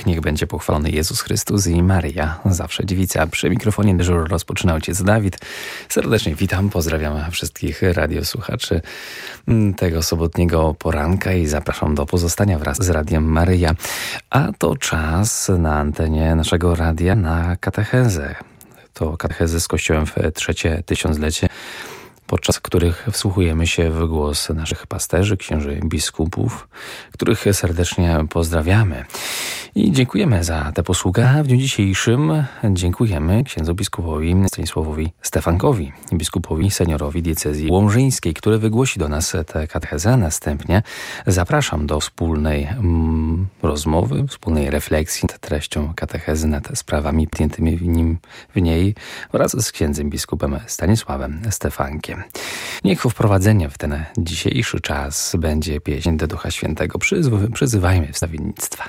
Niech będzie pochwalony Jezus Chrystus i Maryja, zawsze dziewica. Przy mikrofonie dyżur rozpoczyna ojciec Dawid. Serdecznie witam, pozdrawiam wszystkich radiosłuchaczy tego sobotniego poranka i zapraszam do pozostania wraz z Radiem Maryja. A to czas na antenie naszego radia na katechezę. To katechezę z Kościołem w trzecie tysiąclecie, podczas których wsłuchujemy się w głos naszych pasterzy, księży, biskupów, których serdecznie pozdrawiamy. I dziękujemy za tę posługę. A w dniu dzisiejszym dziękujemy księdzu biskupowi Stanisławowi Stefankowi, biskupowi seniorowi diecezji łomżyńskiej, który wygłosi do nas tę katechezę. Następnie zapraszam do wspólnej rozmowy, wspólnej refleksji nad treścią katechezy, nad sprawami podjętymi w niej wraz z księdzem biskupem Stanisławem Stefankiem. Niech wprowadzenie w ten dzisiejszy czas będzie pieśń do Ducha Świętego. Przyzywajmy wstawiennictwa.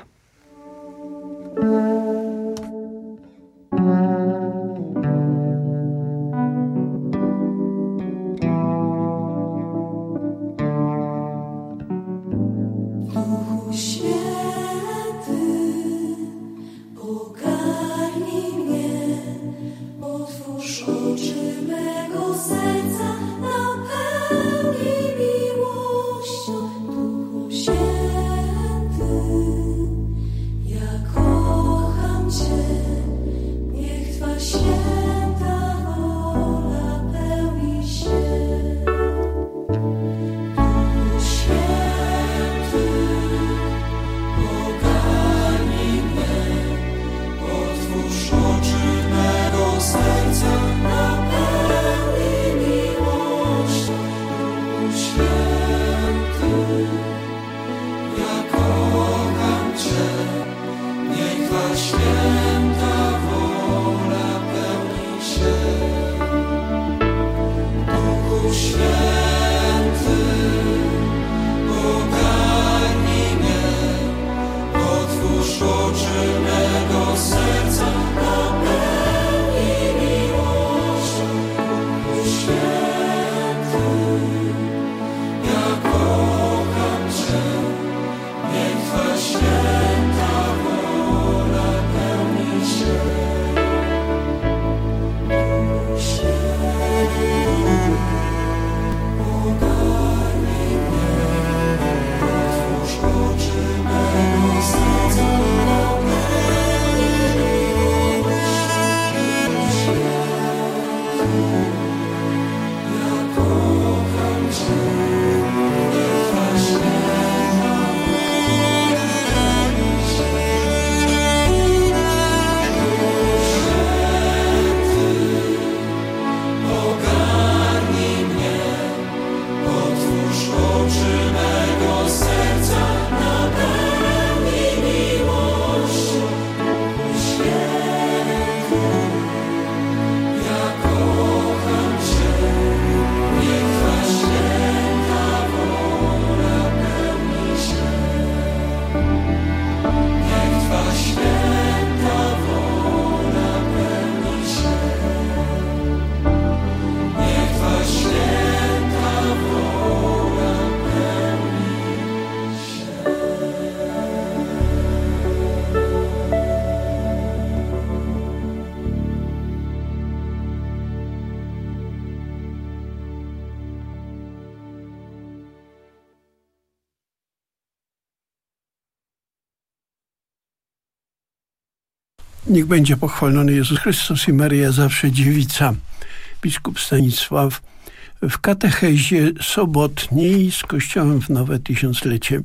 Niech będzie pochwalony Jezus Chrystus i Maryja, zawsze dziewica. Biskup Stanisław w katechezie sobotniej z Kościołem w nowe tysiąclecie.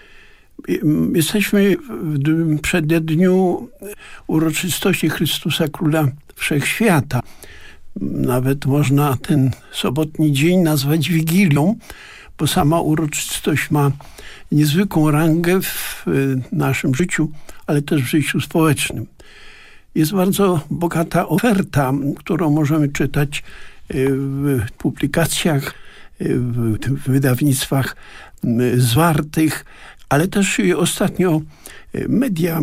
Jesteśmy w przededniu uroczystości Chrystusa Króla Wszechświata. Nawet można ten sobotni dzień nazwać Wigilią, bo sama uroczystość ma niezwykłą rangę w naszym życiu, ale też w życiu społecznym. Jest bardzo bogata oferta, którą możemy czytać w publikacjach, w wydawnictwach zwartych, ale też ostatnio media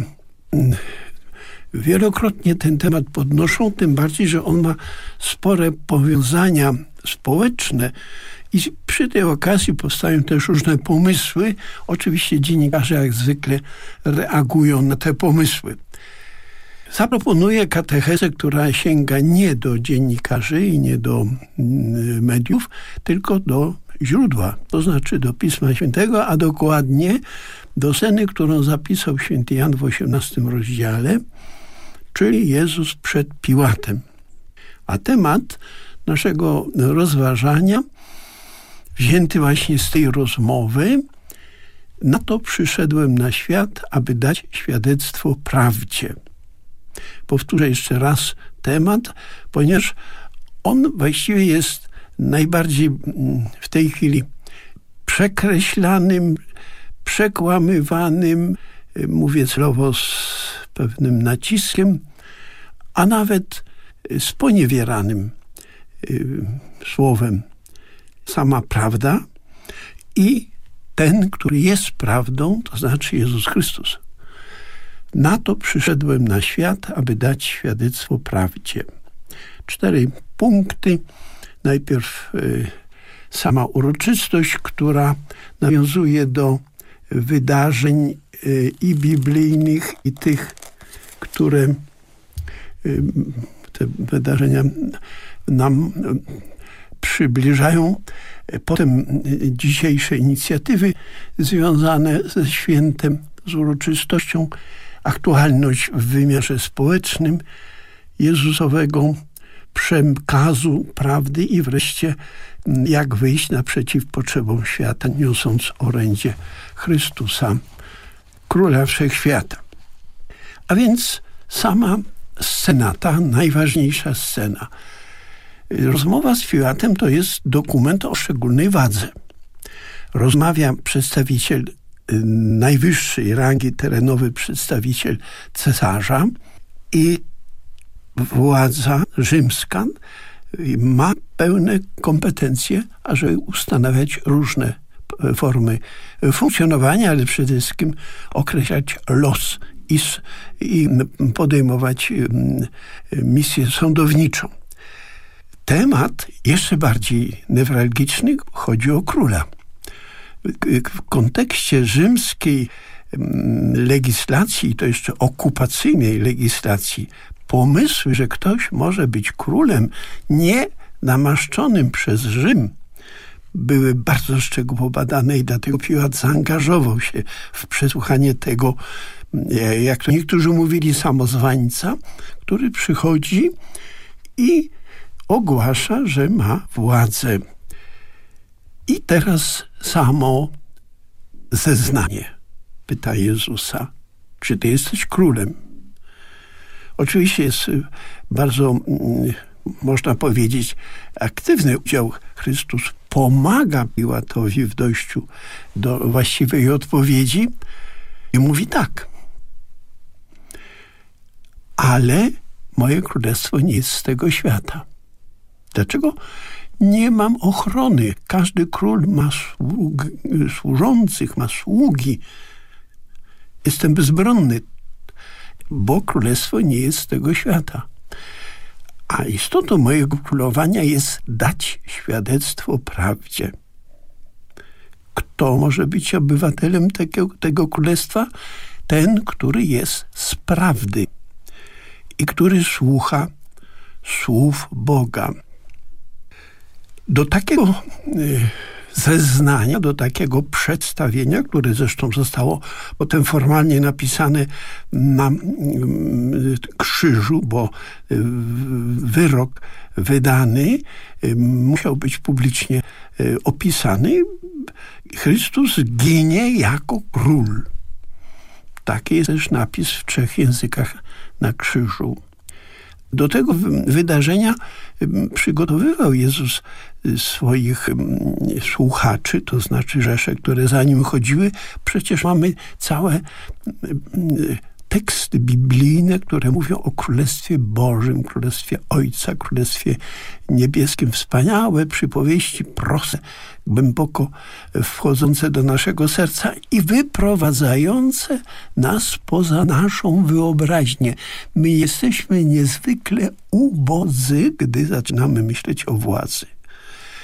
wielokrotnie ten temat podnoszą, tym bardziej, że on ma spore powiązania społeczne I przy tej okazji powstają też różne pomysły. Oczywiście dziennikarze jak zwykle reagują na te pomysły. Zaproponuję katechezę, która sięga nie do dziennikarzy i nie do mediów, tylko do źródła, to znaczy do Pisma Świętego, a dokładnie do sceny, którą zapisał święty Jan w 18 rozdziale, czyli Jezus przed Piłatem. A temat naszego rozważania, wzięty właśnie z tej rozmowy, na to przyszedłem na świat, aby dać świadectwo prawdzie. Powtórzę jeszcze raz temat, ponieważ on właściwie jest najbardziej w tej chwili przekreślanym, przekłamywanym, mówię celowo z pewnym naciskiem, a nawet sponiewieranym słowem. Sama prawda i ten, który jest prawdą, to znaczy Jezus Chrystus. Na to przyszedłem na świat, aby dać świadectwo prawdzie. 4 punkty. Najpierw sama uroczystość, która nawiązuje do wydarzeń i biblijnych, i tych, które te wydarzenia nam przybliżają. Potem dzisiejsze inicjatywy związane ze świętem, z uroczystością, aktualność w wymiarze społecznym Jezusowego przekazu prawdy i wreszcie jak wyjść naprzeciw potrzebom świata, niosąc orędzie Chrystusa, Króla Wszechświata. A więc sama scena, ta najważniejsza scena. Rozmowa z Piłatem to jest dokument o szczególnej wadze. Rozmawia przedstawiciel najwyższej rangi, terenowy przedstawiciel cesarza i władza rzymska ma pełne kompetencje, ażeby ustanawiać różne formy funkcjonowania, ale przede wszystkim określać los i podejmować misję sądowniczą. Temat jeszcze bardziej newralgiczny, chodzi o króla. W kontekście rzymskiej legislacji, to jeszcze okupacyjnej legislacji, pomysły, że ktoś może być królem nie namaszczonym przez Rzym, były bardzo szczegółowo badane i dlatego Piłat zaangażował się w przesłuchanie tego, jak to niektórzy mówili, samozwańca, który przychodzi i ogłasza, że ma władzę. I teraz samo zeznanie pyta Jezusa, czy ty jesteś królem? Oczywiście jest bardzo, można powiedzieć, aktywny udział. Chrystus pomaga Piłatowi w dojściu do właściwej odpowiedzi i mówi tak. Ale moje królestwo nie jest z tego świata. Dlaczego? Nie mam ochrony. Każdy król ma służących, ma sługi. Jestem bezbronny, bo królestwo nie jest z tego świata. A istotą mojego królowania jest dać świadectwo prawdzie. Kto może być obywatelem tego królestwa? Ten, który jest z prawdy i który słucha słów Boga. Do takiego zeznania, do takiego przedstawienia, które zresztą zostało potem formalnie napisane na krzyżu, bo wyrok wydany musiał być publicznie opisany. Chrystus ginie jako król. Taki jest też napis w 3 językach na krzyżu. Do tego wydarzenia przygotowywał Jezus swoich słuchaczy, to znaczy rzesze, które za nim chodziły. Przecież mamy całe teksty biblijne, które mówią o Królestwie Bożym, Królestwie Ojca, Królestwie Niebieskim. Wspaniałe przypowieści, proste, głęboko wchodzące do naszego serca i wyprowadzające nas poza naszą wyobraźnię. My jesteśmy niezwykle ubodzy, gdy zaczynamy myśleć o władzy.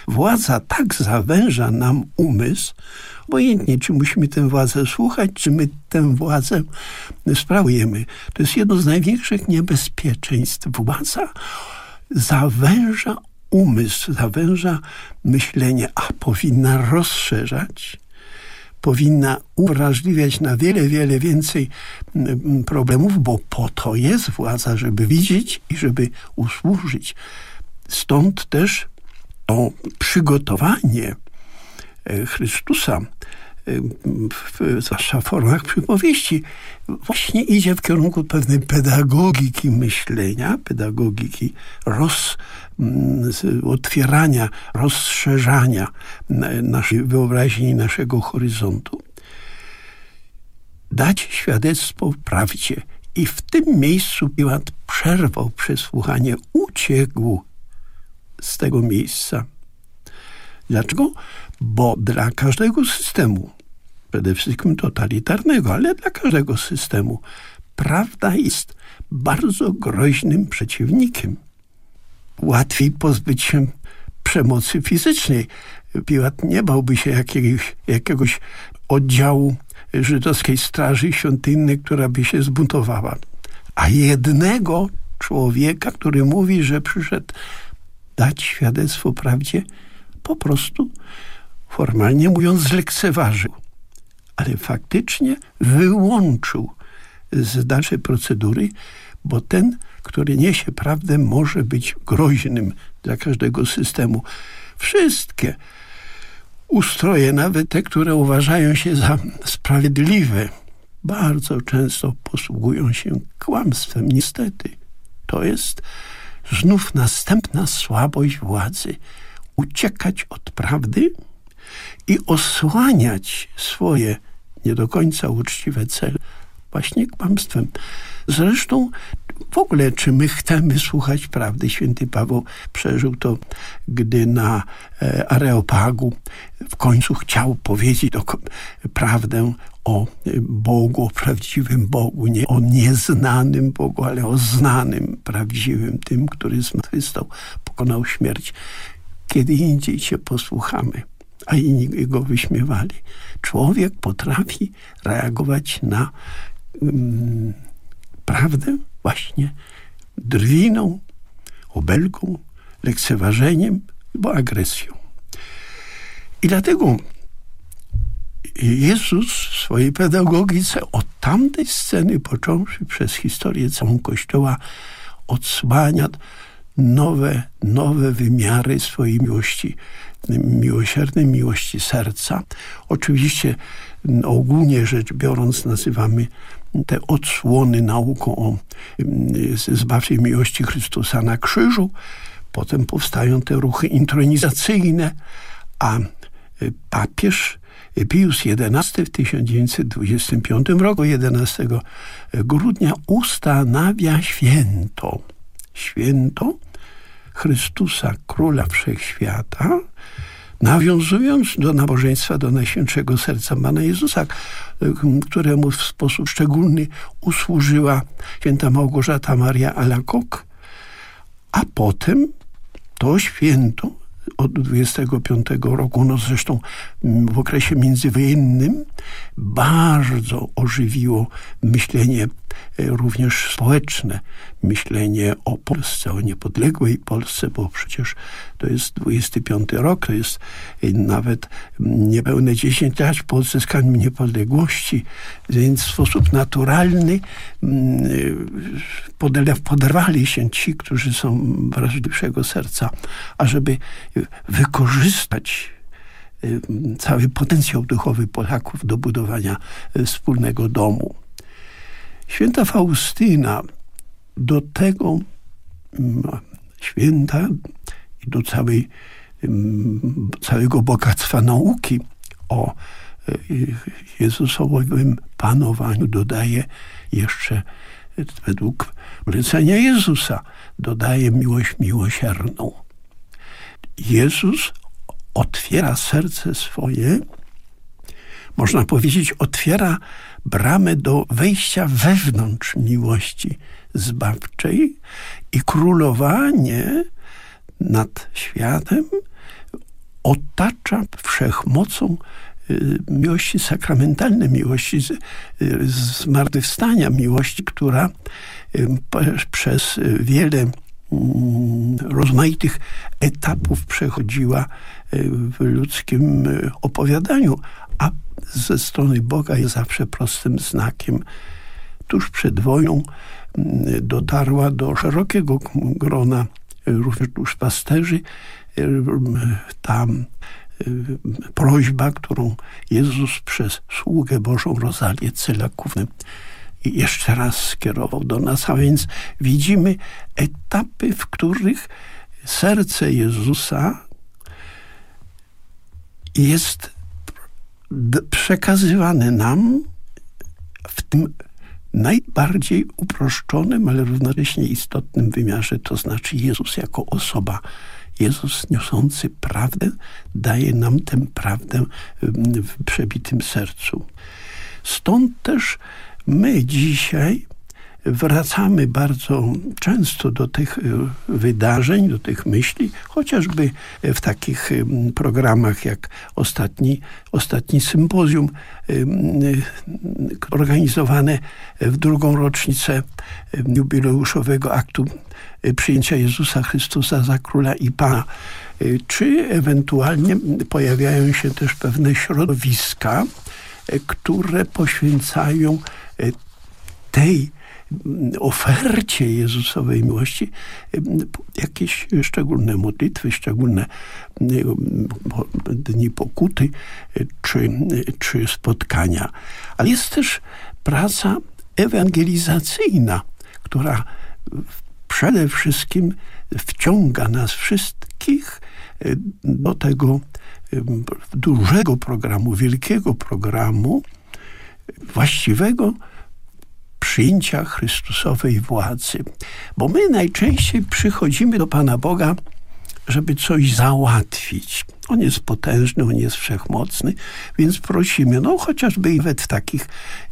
władza tak zawęża nam umysł, obojętnie, czy musimy tę władzę słuchać, czy my tę władzę sprawujemy. To jest jedno z największych niebezpieczeństw. Władza zawęża umysł, zawęża myślenie, a powinna rozszerzać, powinna uwrażliwiać na wiele, wiele więcej problemów, bo po to jest władza, żeby widzieć i żeby usłużyć. Stąd też to przygotowanie Chrystusa, zwłaszcza w formach przypowieści, właśnie idzie w kierunku pewnej pedagogiki myślenia, pedagogiki otwierania, rozszerzania naszej wyobraźni, naszego horyzontu. Dać świadectwo prawdzie. I w tym miejscu Piłat przerwał przesłuchanie, uciekł z tego miejsca. Dlaczego? Bo dla każdego systemu, przede wszystkim totalitarnego, ale dla każdego systemu, prawda jest bardzo groźnym przeciwnikiem. Łatwiej pozbyć się przemocy fizycznej. Piłat nie bałby się jakiegoś oddziału żydowskiej straży świątynnej, która by się zbuntowała. A jednego człowieka, który mówi, że przyszedł dać świadectwo prawdzie, po prostu, formalnie mówiąc, zlekceważył. Ale faktycznie wyłączył z dalszej procedury, bo ten, który niesie prawdę, może być groźnym dla każdego systemu. Wszystkie ustroje, nawet te, które uważają się za sprawiedliwe, bardzo często posługują się kłamstwem. Niestety, to jest znów następna słabość władzy. Uciekać od prawdy i osłaniać swoje nie do końca uczciwe cele właśnie kłamstwem. Zresztą w ogóle, czy my chcemy słuchać prawdy? Święty Paweł przeżył to, gdy na Areopagu w końcu chciał powiedzieć prawdę o Bogu, o prawdziwym Bogu, nie o nieznanym Bogu, ale o znanym, prawdziwym, tym, który zmartwychwstał, pokonał śmierć. Kiedy indziej cię posłuchamy, a inni go wyśmiewali. Człowiek potrafi reagować na prawdę właśnie drwiną, obelgą, lekceważeniem, bo agresją. I dlatego Jezus w swojej pedagogice od tamtej sceny, począwszy przez historię całą Kościoła, odsłania nowe wymiary swojej miłości, miłosiernej miłości serca. Oczywiście ogólnie rzecz biorąc nazywamy te odsłony nauką o zbawczej miłości Chrystusa na krzyżu. Potem powstają te ruchy intronizacyjne, a papież Pius XI w 1925 roku, 11 grudnia, ustanawia święto Chrystusa, Króla Wszechświata, nawiązując do nabożeństwa do Najświętszego Serca Pana Jezusa, któremu w sposób szczególny usłużyła święta Małgorzata Maria Alacoque, a potem to święto od 25 roku, zresztą w okresie międzywojennym, bardzo ożywiło myślenie również społeczne, myślenie o Polsce, o niepodległej Polsce, bo przecież to jest 25 rok, to jest nawet niepełne 10 lat po odzyskaniu niepodległości, więc w sposób naturalny poderwali się ci, którzy są wrażliwszego serca, ażeby wykorzystać cały potencjał duchowy Polaków do budowania wspólnego domu. Święta Faustyna do tego święta i do całego bogactwa nauki o Jezusowym panowaniu dodaje jeszcze, według polecenia Jezusa, dodaje miłość miłosierną. Jezus otwiera serce swoje, można powiedzieć, otwiera bramę do wejścia wewnątrz miłości zbawczej i królowanie nad światem otacza wszechmocą miłości sakramentalnej, miłości zmartwychwstania, miłości, która przez wiele rozmaitych etapów przechodziła w ludzkim opowiadaniu, a ze strony Boga jest zawsze prostym znakiem. Tuż przed wojną dotarła do szerokiego grona również duszpasterzy ta prośba, którą Jezus przez sługę Bożą Rozalię Cylakówny jeszcze raz skierował do nas, a więc widzimy etapy, w których serce Jezusa jest przekazywane nam w tym najbardziej uproszczonym, ale równocześnie istotnym wymiarze, to znaczy Jezus jako osoba. Jezus niosący prawdę daje nam tę prawdę w przebitym sercu. Stąd też my dzisiaj wracamy bardzo często do tych wydarzeń, do tych myśli, chociażby w takich programach jak ostatni sympozjum organizowane w drugą rocznicę jubileuszowego aktu przyjęcia Jezusa Chrystusa za Króla i Pana. Czy ewentualnie pojawiają się też pewne środowiska, które poświęcają tej ofercie Jezusowej miłości jakieś szczególne modlitwy, szczególne dni pokuty czy spotkania. Ale jest też praca ewangelizacyjna, która przede wszystkim wciąga nas wszystkich do tego dużego programu, wielkiego programu właściwego przyjęcia Chrystusowej władzy. Bo my najczęściej przychodzimy do Pana Boga, żeby coś załatwić. On jest potężny, On jest wszechmocny, więc prosimy, chociażby nawet w takich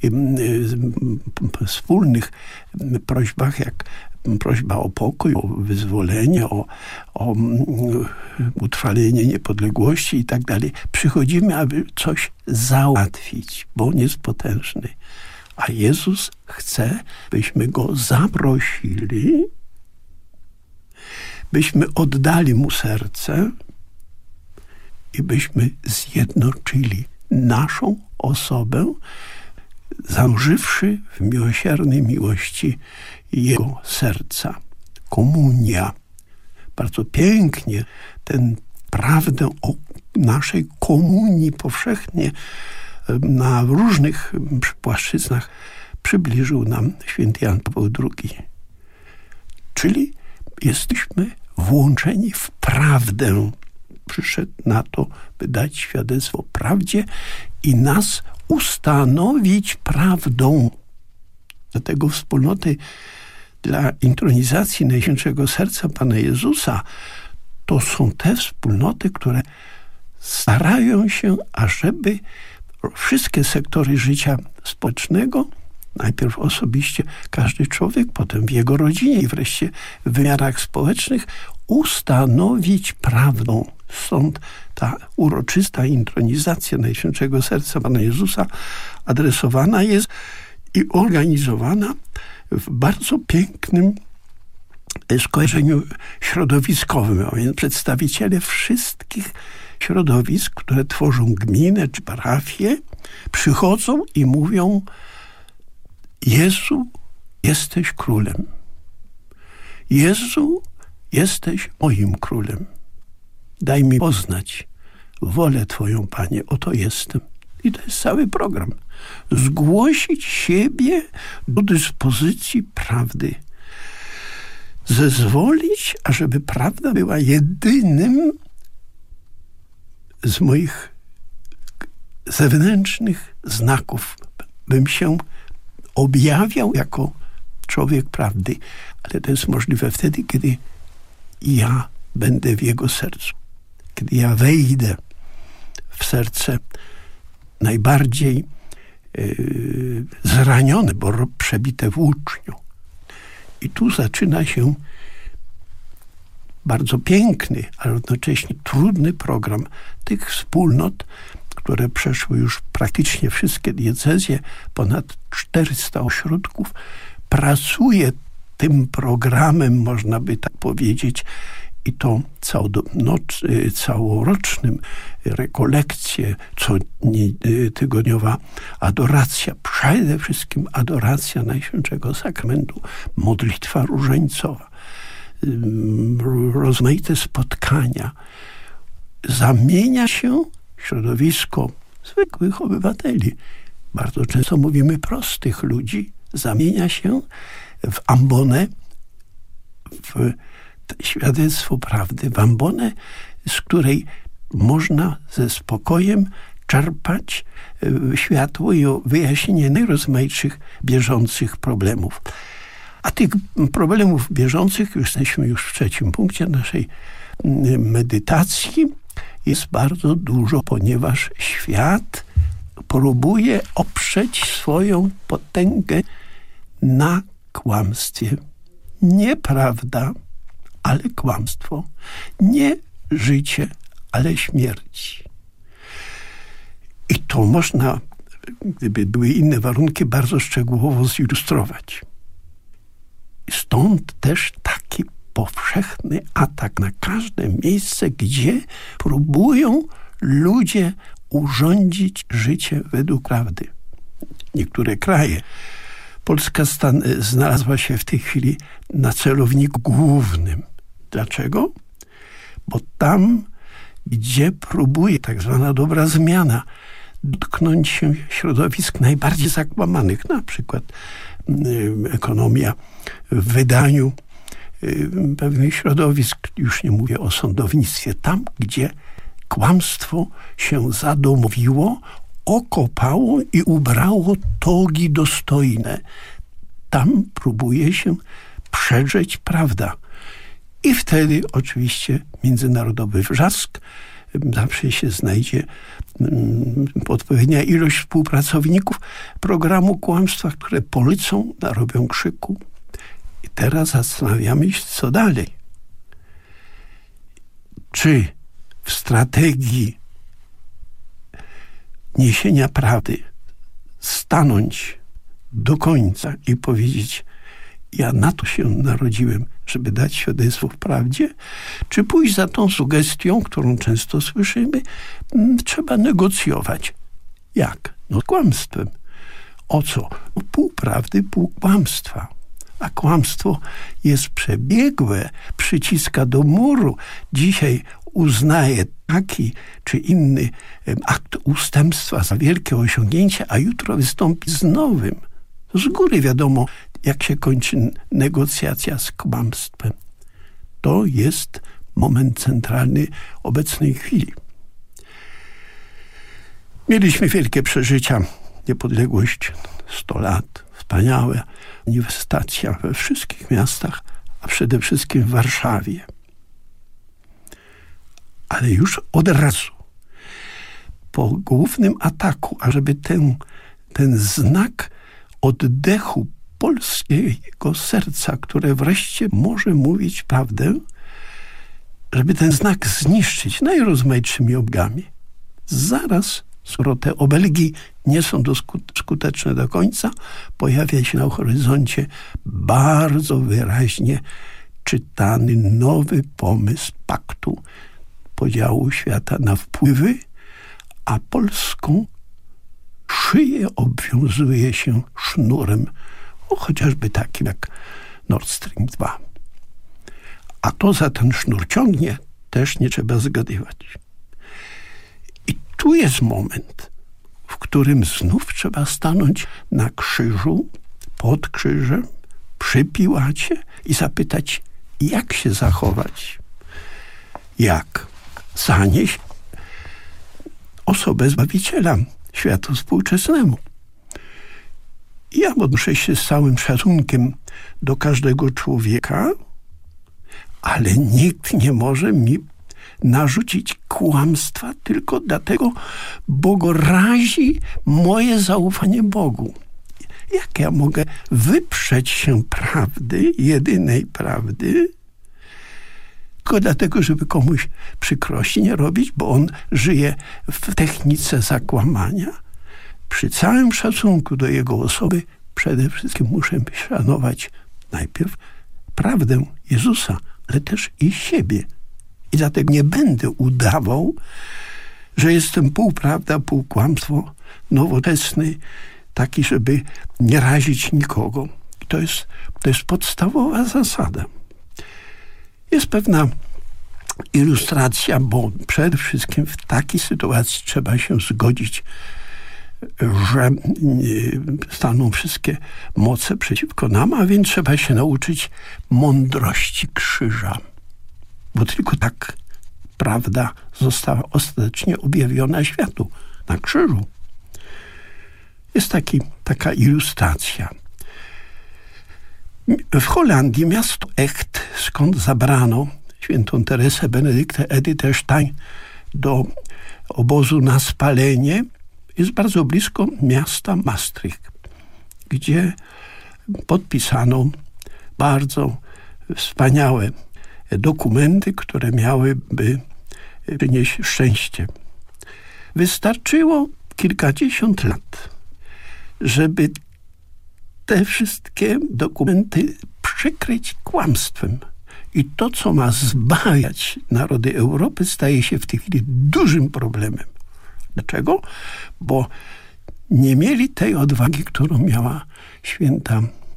wspólnych prośbach, jak prośba o pokój, o wyzwolenie, o utrwalenie niepodległości i tak dalej. Przychodzimy, aby coś załatwić, bo On jest potężny. A Jezus chce, byśmy Go zaprosili, byśmy oddali Mu serce i byśmy zjednoczyli naszą osobę, zanurzywszy w miłosiernej miłości Jego serca. Komunia. Bardzo pięknie tę prawdę o naszej komunii powszechnie na różnych płaszczyznach przybliżył nam święty Jan Paweł II. Czyli jesteśmy włączeni w prawdę. Przyszedł na to, by dać świadectwo prawdzie i nas ustanowić prawdą. Dlatego wspólnoty dla intronizacji Najświętszego Serca Pana Jezusa to są te wspólnoty, które starają się, ażeby wszystkie sektory życia społecznego, najpierw osobiście każdy człowiek, potem w jego rodzinie i wreszcie w wymiarach społecznych, ustanowić prawdą. Stąd ta uroczysta intronizacja Najświętszego Serca Pana Jezusa adresowana jest i organizowana w bardzo pięknym skojarzeniu środowiskowym, a więc przedstawiciele wszystkich środowisk, które tworzą gminę czy parafię, przychodzą i mówią: Jezu, jesteś królem. Jezu, jesteś moim królem. Daj mi poznać wolę Twoją, Panie. Oto jestem. I to jest cały program. Zgłosić siebie do dyspozycji prawdy. Zezwolić, ażeby prawda była jedynym z moich zewnętrznych znaków, bym się objawiał jako człowiek prawdy. Ale to jest możliwe wtedy, kiedy ja będę w Jego sercu. Kiedy ja wejdę w serce najbardziej zranione, bo przebite włócznią. I tu zaczyna się bardzo piękny, ale jednocześnie trudny program tych wspólnot, które przeszły już praktycznie wszystkie diecezje, ponad 400 ośrodków, pracuje tym programem, można by tak powiedzieć, i to całorocznym, rekolekcje, tygodniowa adoracja, przede wszystkim adoracja Najświętszego Sakramentu, modlitwa różańcowa, rozmaite spotkania. Zamienia się środowisko zwykłych obywateli, bardzo często mówimy prostych ludzi, zamienia się w ambonę, w świadectwo prawdy, w ambonę, z której można ze spokojem czerpać światło i wyjaśnienie najrozmaitszych bieżących problemów. A tych problemów bieżących, jesteśmy już w trzecim punkcie naszej medytacji, jest bardzo dużo, ponieważ świat próbuje oprzeć swoją potęgę na kłamstwie. Nieprawda, ale kłamstwo. Nie życie, ale śmierć. I to można, gdyby były inne warunki, bardzo szczegółowo zilustrować. Stąd też taki powszechny atak na każde miejsce, gdzie próbują ludzie urządzić życie według prawdy. Niektóre kraje, Polska znalazła się w tej chwili na celowniku głównym. Dlaczego? Bo tam, gdzie próbuje tak zwana dobra zmiana dotknąć się środowisk najbardziej zakłamanych, na przykład ekonomia w wydaniu pewnych środowisk, już nie mówię o sądownictwie, tam, gdzie kłamstwo się zadomowiło, okopało i ubrało togi dostojne. Tam próbuje się przedrzeć prawda. I wtedy oczywiście międzynarodowy wrzask, zawsze się znajdzie odpowiednia ilość współpracowników programu kłamstwa, które polecą, narobią krzyku. I teraz zastanawiamy się, co dalej. Czy w strategii niesienia prawdy stanąć do końca i powiedzieć: ja na to się narodziłem, żeby dać świadectwo w prawdzie, czy pójść za tą sugestią, którą często słyszymy, trzeba negocjować. Jak? No kłamstwem. O co? No, pół prawdy, pół kłamstwa. A kłamstwo jest przebiegłe, przyciska do muru. Dzisiaj uznaje taki czy inny akt ustępstwa za wielkie osiągnięcie, a jutro wystąpi z nowym. Z góry wiadomo, jak się kończy negocjacja z kłamstwem. To jest moment centralny obecnej chwili. Mieliśmy wielkie przeżycia. Niepodległość 100 lat. Wspaniałe. Manifestacja we wszystkich miastach, a przede wszystkim w Warszawie. Ale już od razu, po głównym ataku, ażeby ten znak oddechu polskiego serca, które wreszcie może mówić prawdę, żeby ten znak zniszczyć najrozmaitszymi obelgami. Zaraz, skoro te obelgi nie są skuteczne do końca, pojawia się na horyzoncie bardzo wyraźnie czytany nowy pomysł paktu, podziału świata na wpływy, a polską szyję obwiązuje się sznurem, chociażby takim jak Nord Stream 2. A to za ten sznur ciągnie, też nie trzeba zgadywać. I tu jest moment, w którym znów trzeba stanąć na krzyżu, pod krzyżem, przy Piłacie i zapytać, jak się zachować. Jak zanieść osobę Zbawiciela światu współczesnemu. Ja odnoszę się z całym szacunkiem do każdego człowieka, ale nikt nie może mi narzucić kłamstwa tylko dlatego, bo go razi moje zaufanie Bogu. Jak ja mogę wyprzeć się prawdy, jedynej prawdy, tylko dlatego, żeby komuś przykrości nie robić, bo on żyje w technice zakłamania. Przy całym szacunku do jego osoby przede wszystkim muszę szanować najpierw prawdę Jezusa, ale też i siebie. I dlatego nie będę udawał, że jestem pół prawda, pół kłamstwo, nowoczesny, taki, żeby nie razić nikogo. I to jest podstawowa zasada. Jest pewna ilustracja, bo przede wszystkim w takiej sytuacji trzeba się zgodzić, że staną wszystkie moce przeciwko nam, a więc trzeba się nauczyć mądrości krzyża. Bo tylko tak prawda została ostatecznie objawiona światu na krzyżu. Jest taka ilustracja. W Holandii miasto Echt, skąd zabrano świętą Teresę Benedykta Edytę Stein do obozu na spalenie, jest bardzo blisko miasta Maastricht, gdzie podpisano bardzo wspaniałe dokumenty, które miałyby przynieść szczęście. Wystarczyło kilkadziesiąt lat, żeby te wszystkie dokumenty przykryć kłamstwem. I to, co ma zbawiać narody Europy, staje się w tej chwili dużym problemem. Dlaczego? Bo nie mieli tej odwagi, którą miała święta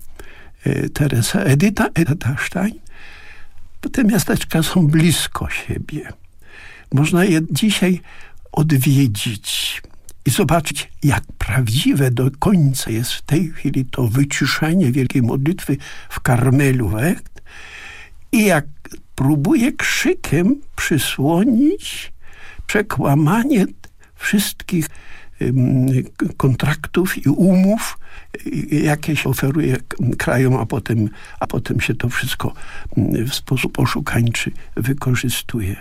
Teresa Edyta Stein. Te miasteczka są blisko siebie. Można je dzisiaj odwiedzić i zobaczyć, jak prawdziwe do końca jest w tej chwili to wyciszenie wielkiej modlitwy w Karmelu w Echt i jak próbuje krzykiem przysłonić przekłamanie wszystkich kontraktów i umów, jakie się oferuje krajom, a potem się to wszystko w sposób oszukańczy wykorzystuje.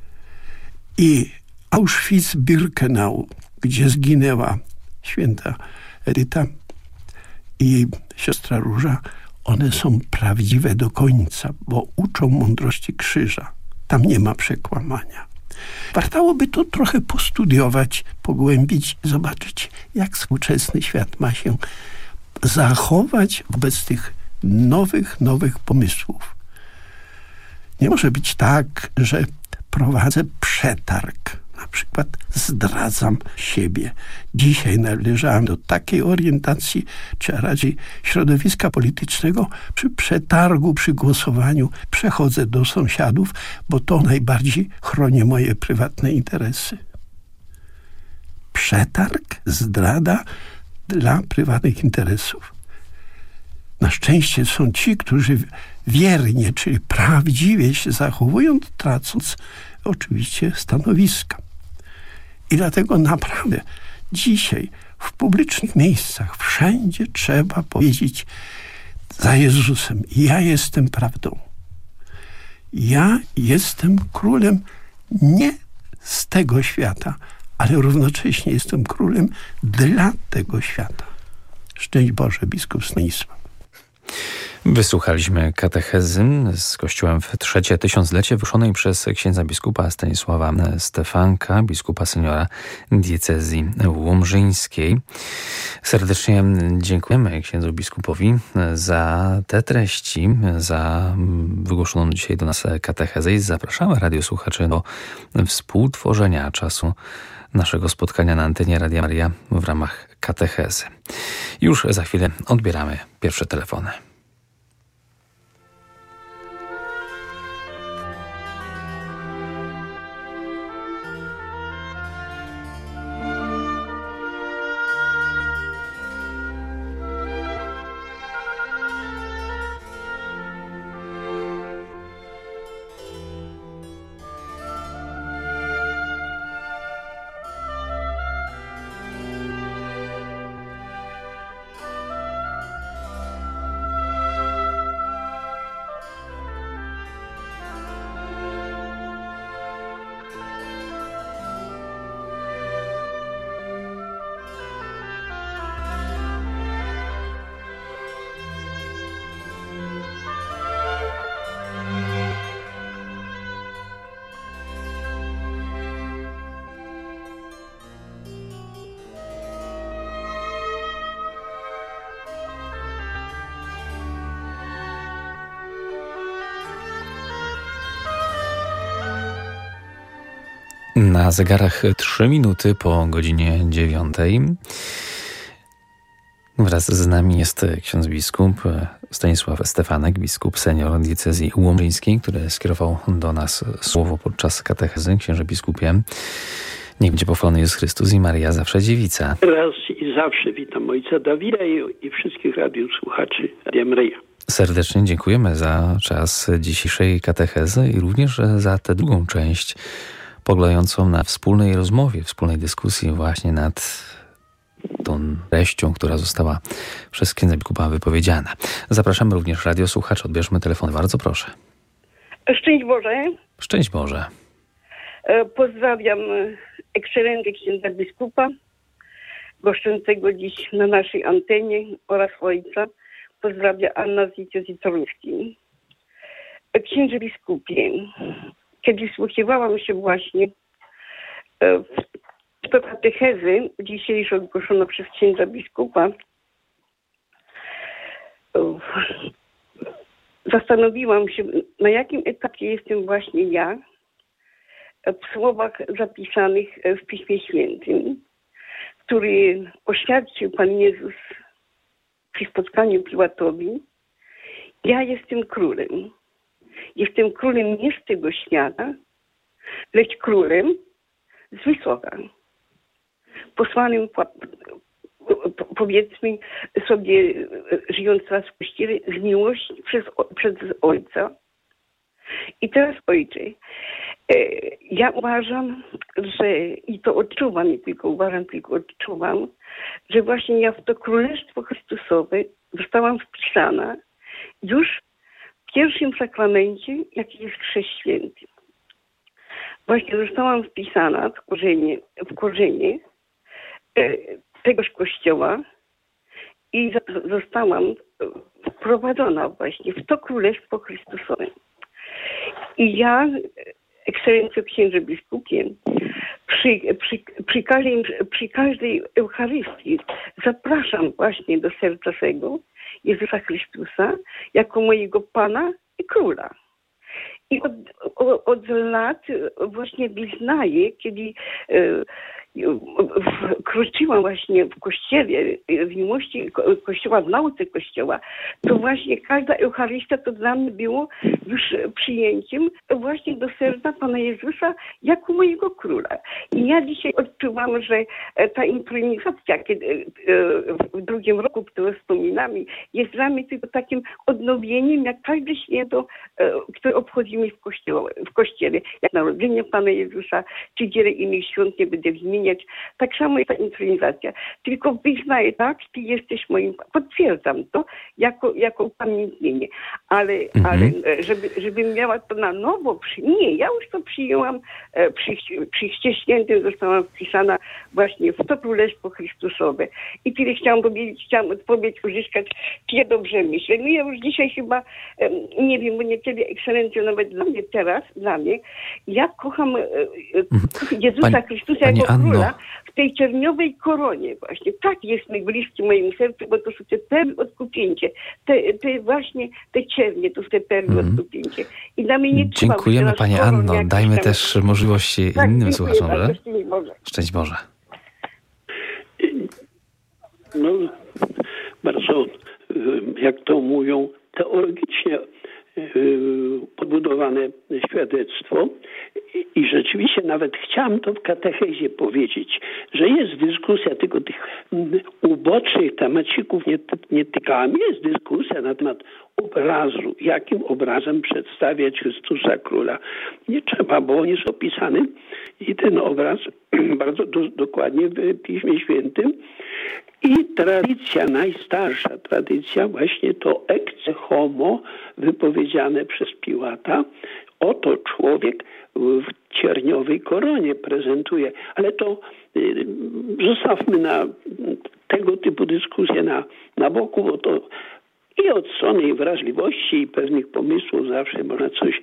I Auschwitz-Birkenau, gdzie zginęła święta Edyta i jej siostra Róża, one są prawdziwe do końca, bo uczą mądrości krzyża. Tam nie ma przekłamania. Wartałoby to trochę postudiować, pogłębić, zobaczyć, jak współczesny świat ma się zachować wobec tych nowych pomysłów. Nie może być tak, że prowadzę przetarg. Na przykład zdradzam siebie. Dzisiaj należałem do takiej orientacji, czy raczej środowiska politycznego. Przy przetargu, przy głosowaniu przechodzę do sąsiadów, bo to najbardziej chroni moje prywatne interesy. Przetarg, zdrada dla prywatnych interesów. Na szczęście są ci, którzy wiernie, czyli prawdziwie się zachowują, tracąc oczywiście stanowiska. I dlatego naprawdę dzisiaj w publicznych miejscach wszędzie trzeba powiedzieć za Jezusem: ja jestem prawdą. Ja jestem królem nie z tego świata, ale równocześnie jestem królem dla tego świata. Szczęść Boże, biskup Stanisław. Wysłuchaliśmy katechezy z Kościołem w trzecie tysiąclecie wyszonej przez księdza biskupa Stanisława Stefanka, biskupa seniora diecezji łomżyńskiej. Serdecznie dziękujemy księdzu biskupowi za te treści, za wygłoszoną dzisiaj do nas katechezę i zapraszamy radiosłuchaczy do współtworzenia czasu naszego spotkania na antenie Radia Maria w ramach katechezy. Już za chwilę odbieramy pierwsze telefony. Na zegarach 3 minuty po godzinie 9. Wraz z nami jest ksiądz biskup Stanisław Stefanek, biskup senior diecezji łomżyńskiej, który skierował do nas słowo podczas katechezy. Księże biskupie, niech będzie pochwalony Jezus Chrystus i Maryja zawsze dziewica. Raz i zawsze witam ojca Dawida i wszystkich radiosłuchaczy Radia Maryja. Serdecznie dziękujemy za czas dzisiejszej katechezy i również za tę drugą część polegającą na wspólnej rozmowie, wspólnej dyskusji właśnie nad tą treścią, która została przez księdza biskupa wypowiedziana. Zapraszamy również radiosłuchaczy. Odbierzmy telefon. Bardzo proszę. Szczęść Boże. Szczęść Boże. Pozdrawiam ekscelencję księdza biskupa, goszczącego dziś na naszej antenie oraz ojca. Pozdrawiam Anna z diecezji toruńskiej. Księże biskupie, kiedy wsłuchiwałam się właśnie w katechezy dzisiejszą ogłoszoną przez księdza biskupa, zastanowiłam się, na jakim etapie jestem właśnie ja w słowach zapisanych w Piśmie Świętym, który oświadczył Pan Jezus przy spotkaniu Piłatowi: ja jestem królem. Jestem królem nie z tego świata, lecz królem z wysoka. Posłanym, powiedzmy sobie, żyjąc teraz w Kościele, z miłości przez Ojca. I teraz, Ojcze, ja uważam, że, i to odczuwam, nie tylko uważam, tylko odczuwam, że właśnie ja w to Królestwo Chrystusowe zostałam wpisana już w pierwszym sakramencie, jaki jest Chrzest Święty. Właśnie zostałam wpisana w korzenie tegoż Kościoła i zostałam wprowadzona właśnie w to Królestwo Chrystusowe. I ja, ekscelencjo księże biskupie, przy każdej Eucharystii zapraszam właśnie do serca swego Jezusa Chrystusa jako mojego Pana i Króla. I od lat właśnie wyznaję, kiedy kroczyłam właśnie w Kościele, w miłości Kościoła, w nauce Kościoła, to właśnie każda Eucharystia to dla mnie było już przyjęciem właśnie do serca Pana Jezusa jako mojego Króla. I ja dzisiaj odczuwam, że ta intronizacja, kiedy w drugim roku, które wspominamy, jest dla mnie tylko takim odnowieniem, jak każde święto, które obchodzimy w Kościele. Jak narodzenie Pana Jezusa, czy wiele innych świąt, nie będę wymieniać. Tak samo jest ta intronizacja. Tylko wyznaję, tak, Ty jesteś moim, potwierdzam to jako upamiętnienie. Ale żebym miała to na nowo, nie, ja już to przyjęłam przy Chrzcie Świętym, zostałam wpisana właśnie w to Królestwo Chrystusowe. I tyle chciałam odpowiedź uzyskać, czy ja dobrze myślę. No ja już dzisiaj chyba, nie wiem, bo nie tyle ekscelencjo nawet dla mnie, ja kocham Jezusa Chrystusa jako Króla w tej cierniowej koronie właśnie. Tak jest najbliższy moim sercu, bo to są te perły odkupięcie. Te właśnie, te ciernie, to są te perły odkupięcie. I dla mnie nie trzeba... Dziękujemy Pani Anno. Dajmy też możliwość innym słuchaczom, że? Szczęść Boże. No, bardzo, jak to mówią, teologicznie podbudowane świadectwo i rzeczywiście nawet chciałem to w katechezie powiedzieć, że jest dyskusja, tylko tych ubocznych temacików nie tykałem. Jest dyskusja na temat obrazu, jakim obrazem przedstawiać Chrystusa Króla. Nie trzeba, bo on jest opisany i ten obraz bardzo dokładnie w Piśmie Świętym. I tradycja, najstarsza tradycja, właśnie to ecce homo wypowiedziane przez Piłata. Oto człowiek w cierniowej koronie prezentuje. Ale to zostawmy na tego typu dyskusję na boku, bo to i od strony wrażliwości i pewnych pomysłów zawsze można coś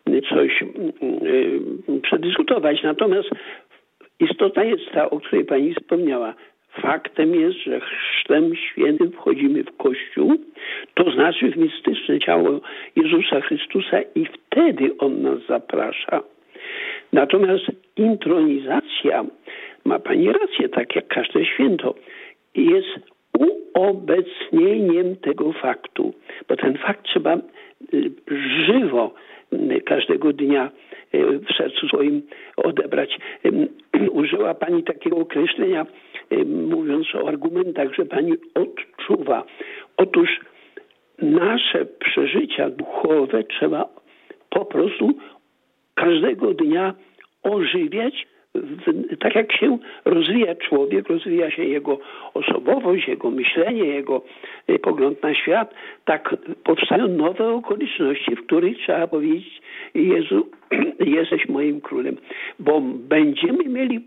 przedyskutować. Natomiast istota jest ta, o której Pani wspomniała. Faktem jest, że chrztem świętym wchodzimy w Kościół, to znaczy w mistyczne ciało Jezusa Chrystusa i wtedy On nas zaprasza Natomiast intronizacja, ma pani rację, tak jak każde święto, jest uobecnieniem tego faktu, bo ten fakt trzeba żywo każdego dnia w sercu swoim odebrać. Użyła pani takiego określenia, mówiąc o argumentach, że pani odczuwa. Otóż nasze przeżycia duchowe trzeba po prostu każdego dnia ożywiać, tak jak się rozwija człowiek, rozwija się jego osobowość, jego myślenie, jego pogląd na świat, tak powstają nowe okoliczności, w których trzeba powiedzieć: Jezu, jesteś moim królem. Bo będziemy mieli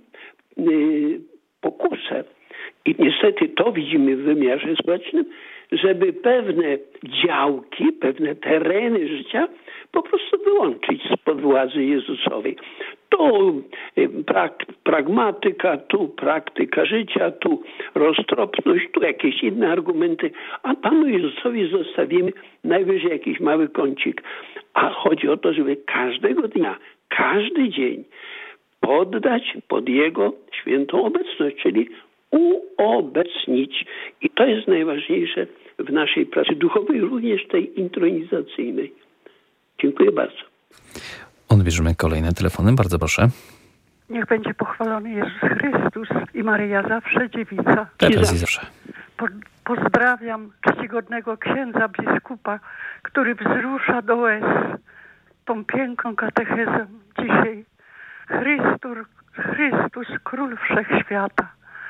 pokusę i niestety to widzimy w wymiarze społecznym, żeby pewne działki, pewne tereny życia po prostu wyłączyć spod władzy Jezusowej. Tu pragmatyka, tu praktyka życia, tu roztropność, tu jakieś inne argumenty, a Panu Jezusowi zostawimy najwyżej jakiś mały kącik. A chodzi o to, żeby każdego dnia, każdy dzień poddać pod Jego świętą obecność, czyli uobecnić. I to jest najważniejsze w naszej pracy duchowej, również tej intronizacyjnej. Dziękuję bardzo. Odbierzemy kolejne telefony. Bardzo proszę. Niech będzie pochwalony Jezus Chrystus i Maryja zawsze dziewica. Teraz i zawsze. Pozdrawiam czcigodnego księdza biskupa, który wzrusza do łez tą piękną katechezę dzisiaj. Chrystus, Król Wszechświata.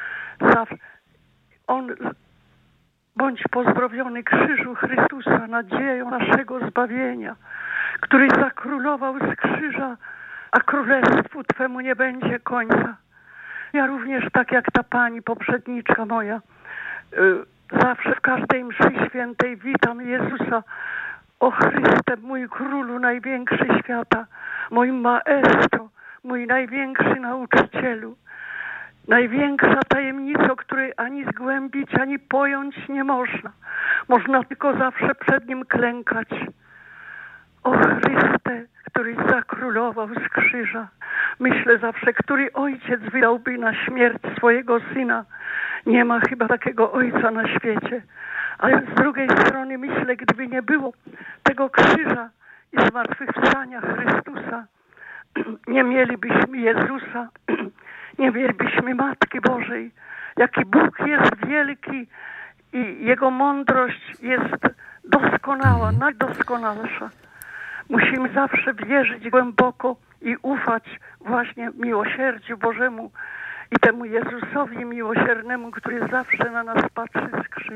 Bądź pozdrowiony krzyżu Chrystusa, nadzieją naszego zbawienia, który zakrólował z krzyża, a królestwu Twemu nie będzie końca. Ja również, tak jak ta pani poprzedniczka moja, zawsze w każdej mszy świętej witam Jezusa. O Chryste, mój Królu największy świata, mój Maestro, mój największy nauczycielu. Największa tajemnica, której ani zgłębić, ani pojąć nie można. Można tylko zawsze przed Nim klękać. O Chryste, któryś zakrólował z krzyża. Myślę zawsze, który ojciec wydałby na śmierć swojego syna. Nie ma chyba takiego ojca na świecie. Ale z drugiej strony myślę, gdyby nie było tego krzyża i zmartwychwstania Chrystusa, nie mielibyśmy Jezusa, nie mielibyśmy Matki Bożej. Jaki Bóg jest wielki i Jego mądrość jest doskonała, najdoskonalsza. Musimy zawsze wierzyć głęboko i ufać właśnie miłosierdziu Bożemu i temu Jezusowi miłosiernemu, który zawsze na nas patrzy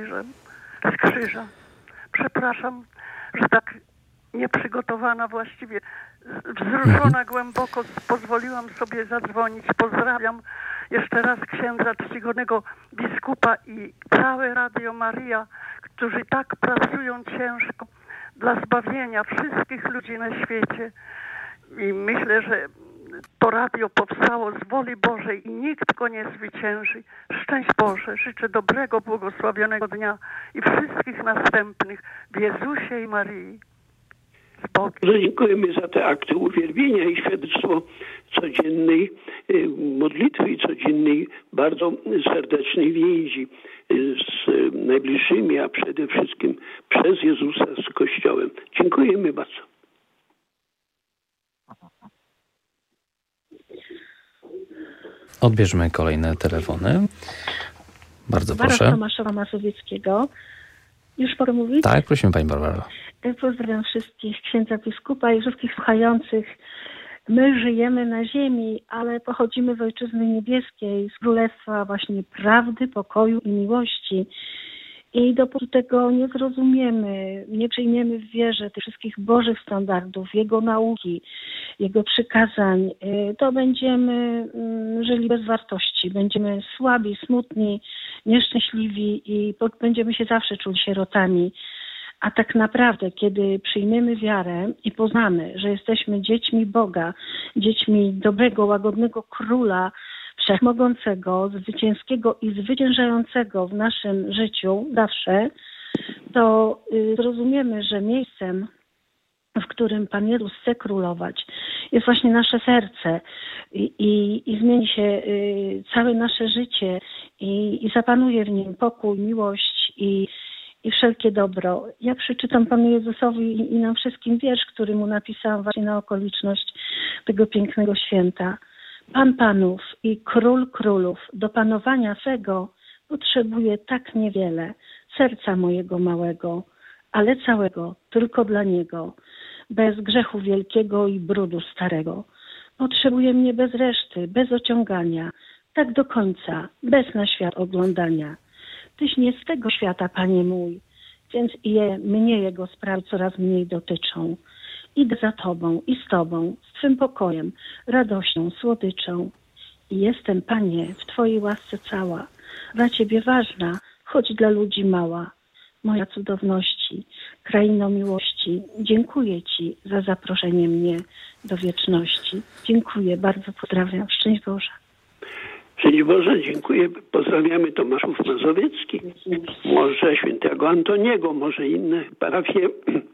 z krzyża. Przepraszam, że tak nieprzygotowana właściwie, wzruszona głęboko pozwoliłam sobie zadzwonić. Pozdrawiam jeszcze raz księdza czcigodnego biskupa i całe Radio Maryja, którzy tak pracują ciężko dla zbawienia wszystkich ludzi na świecie. I myślę, że to radio powstało z woli Bożej i nikt go nie zwycięży. Szczęść Boże, życzę dobrego, błogosławionego dnia i wszystkich następnych w Jezusie i Maryi. Dziękujemy za te akty uwielbienia i świadectwo codziennej modlitwy i codziennej bardzo serdecznej więzi z najbliższymi, a przede wszystkim przez Jezusa z Kościołem. Dziękujemy bardzo. Odbierzmy kolejne telefony. Bardzo proszę. Tomaszowa Mazowieckiego. Już mogę mówić? Tak, prosimy Pani Barbaro. Pozdrawiam wszystkich, księdza biskupa i wszystkich słuchających. My żyjemy na ziemi, ale pochodzimy z Ojczyzny Niebieskiej, z Królestwa właśnie prawdy, pokoju i miłości. I dopóki tego nie zrozumiemy, nie przyjmiemy w wierze tych wszystkich bożych standardów, Jego nauki, Jego przykazań, to będziemy żyli bez wartości. Będziemy słabi, smutni, nieszczęśliwi i będziemy się zawsze czuli sierotami. A tak naprawdę, kiedy przyjmiemy wiarę i poznamy, że jesteśmy dziećmi Boga, dziećmi dobrego, łagodnego Króla, Wszechmogącego, zwycięskiego i zwyciężającego w naszym życiu zawsze, to zrozumiemy, że miejscem w którym Pan Jezus chce królować, jest właśnie nasze serce i zmieni się całe nasze życie i zapanuje w nim pokój, miłość i wszelkie dobro. Ja przeczytam Panu Jezusowi i nam wszystkim wiersz, który mu napisałam właśnie na okoliczność tego pięknego święta. Pan panów i król królów, do panowania swego potrzebuje tak niewiele, serca mojego małego, ale całego, tylko dla Niego, bez grzechu wielkiego i brudu starego. Potrzebuje mnie bez reszty, bez ociągania, tak do końca, bez na świat oglądania. Tyś nie z tego świata, Panie mój, więc mnie Jego sprawy coraz mniej dotyczą. Idę za Tobą i z Tobą, z Twym pokojem, radością, słodyczą. I jestem, Panie, w Twojej łasce cała, dla Ciebie ważna, choć dla ludzi mała. Moja cudowności, kraino miłości, dziękuję Ci za zaproszenie mnie do wieczności. Dziękuję, bardzo pozdrawiam. Szczęść Boże. Szczęść Boże, dziękuję. Pozdrawiamy Tomaszów Mazowieckich, może świętego Antoniego, może inne parafie.